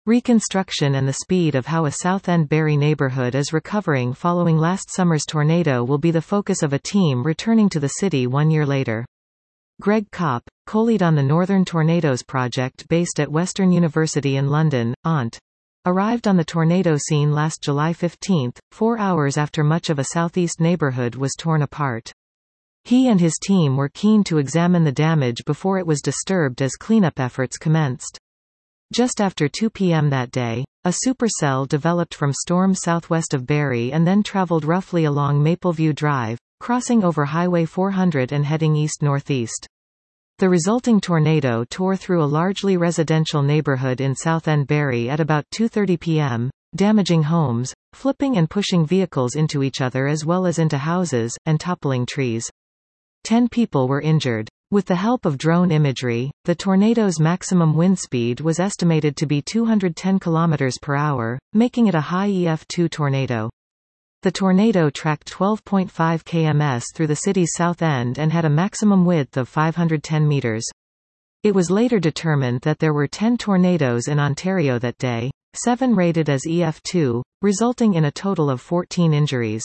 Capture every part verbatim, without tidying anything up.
Reconstruction and the speed of how a South End Barrie neighborhood is recovering following last summer's tornado will be the focus of a team returning to the city one year later. Greg Kopp, co-lead on the Northern Tornadoes project based at Western University in London, O N T, arrived on the tornado scene last July fifteenth, four hours after much of a southeast neighborhood was torn apart. He and his team were keen to examine the damage before it was disturbed as cleanup efforts commenced. Just after two p m that day, a supercell developed from storms southwest of Barrie and then traveled roughly along Mapleview Drive, crossing over Highway four hundred and heading east-northeast. The resulting tornado tore through a largely residential neighborhood in South End Barrie at about two thirty p m, damaging homes, flipping and pushing vehicles into each other as well as into houses, and toppling trees. Ten people were injured. With the help of drone imagery, the tornado's maximum wind speed was estimated to be two hundred ten kilometers per hour, making it a high E F two tornado. The tornado tracked twelve point five kilometers through the city's south end and had a maximum width of five hundred ten meters. It was later determined that there were ten tornadoes in Ontario that day, seven rated as E F two, resulting in a total of fourteen injuries.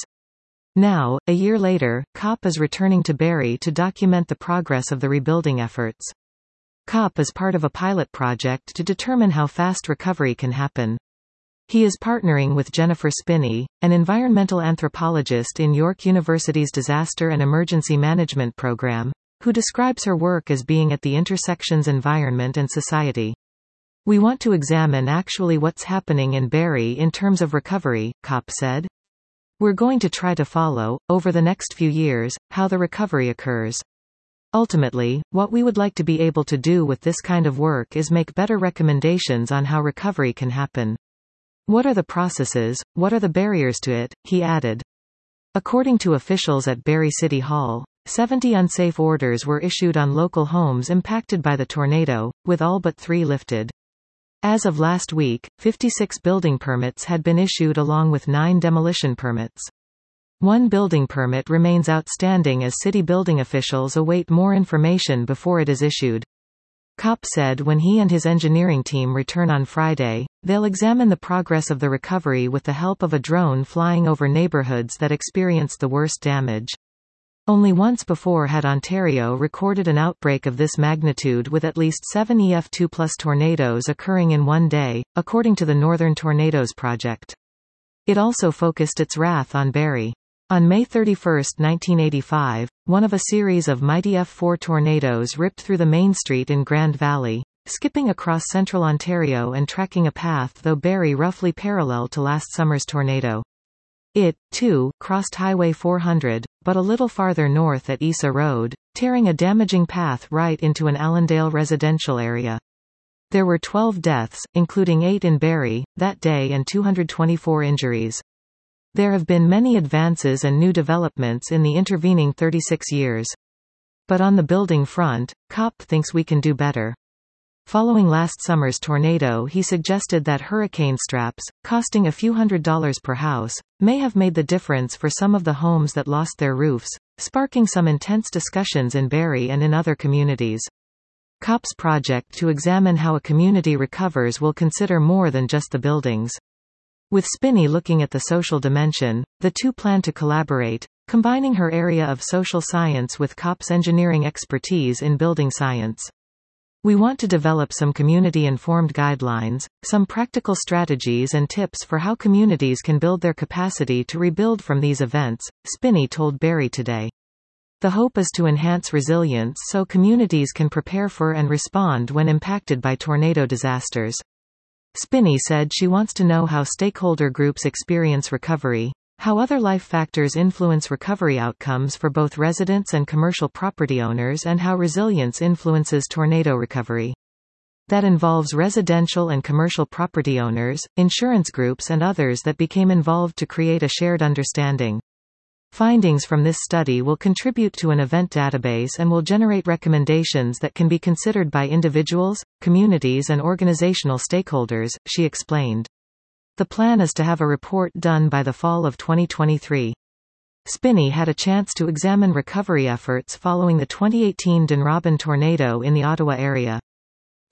Now, a year later, Kopp is returning to Barrie to document the progress of the rebuilding efforts. Kopp is part of a pilot project to determine how fast recovery can happen. He is partnering with Jennifer Spinney, an environmental anthropologist in York University's Disaster and Emergency Management program, who describes her work as being at the intersections environment and society. "We want to examine actually what's happening in Barrie in terms of recovery," Kopp said. "We're going to try to follow, over the next few years, how the recovery occurs. Ultimately, what we would like to be able to do with this kind of work is make better recommendations on how recovery can happen. What are the processes, what are the barriers to it?" he added. According to officials at Barrie City Hall, seventy unsafe orders were issued on local homes impacted by the tornado, with all but three lifted. As of last week, fifty-six building permits had been issued along with nine demolition permits. One building permit remains outstanding as city building officials await more information before it is issued. Kopp said when he and his engineering team return on Friday, they'll examine the progress of the recovery with the help of a drone flying over neighborhoods that experienced the worst damage. Only once before had Ontario recorded an outbreak of this magnitude with at least seven E F two plus tornadoes occurring in one day, according to the Northern Tornadoes project. It also focused its wrath on Barrie. On May thirty-first, nineteen eighty-five, one of a series of mighty F four tornadoes ripped through the main street in Grand Valley, skipping across central Ontario and tracking a path through Barrie roughly parallel to last summer's tornado. It, too, crossed Highway four hundred, but a little farther north at Isa Road, tearing a damaging path right into an Allendale residential area. There were twelve deaths, including eight in Barrie, that day and two hundred twenty-four injuries. There have been many advances and new developments in the intervening thirty-six years. But on the building front, Kopp thinks we can do better. Following last summer's tornado, he suggested that hurricane straps, costing a few hundred dollars per house, may have made the difference for some of the homes that lost their roofs, sparking some intense discussions in Barrie and in other communities. Kopp's project to examine how a community recovers will consider more than just the buildings. With Spinney looking at the social dimension, the two plan to collaborate, combining her area of social science with Kopp's engineering expertise in building science. "We want to develop some community-informed guidelines, some practical strategies and tips for how communities can build their capacity to rebuild from these events," Spinney told Barrie Today. The hope is to enhance resilience so communities can prepare for and respond when impacted by tornado disasters. Spinney said she wants to know how stakeholder groups experience recovery, how other life factors influence recovery outcomes for both residents and commercial property owners, and how resilience influences tornado recovery. That involves residential and commercial property owners, insurance groups and others that became involved to create a shared understanding. Findings from this study will contribute to an event database and will generate recommendations that can be considered by individuals, communities and organizational stakeholders, she explained. The plan is to have a report done by the fall of twenty twenty-three. Spinney had a chance to examine recovery efforts following the twenty eighteen Dunrobin tornado in the Ottawa area.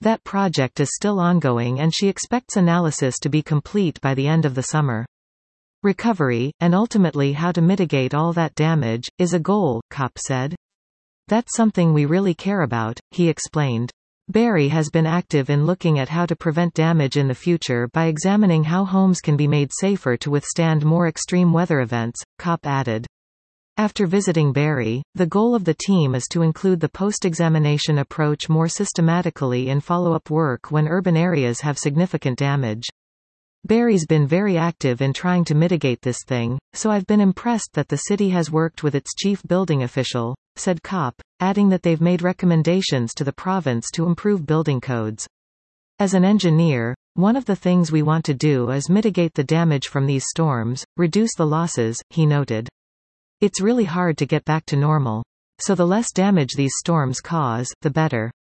That project is still ongoing and she expects analysis to be complete by the end of the summer. Recovery, and ultimately how to mitigate all that damage, is a goal, Kopp said. That's something we really care about, he explained. Barry has been active in looking at how to prevent damage in the future by examining how homes can be made safer to withstand more extreme weather events, Kopp added. After visiting Barry, the goal of the team is to include the post-examination approach more systematically in follow-up work when urban areas have significant damage. Barry's been very active in trying to mitigate this thing, so I've been impressed that the city has worked with its chief building official, said Kopp, adding that they've made recommendations to the province to improve building codes. As an engineer, one of the things we want to do is mitigate the damage from these storms, reduce the losses, he noted. It's really hard to get back to normal. So the less damage these storms cause, the better.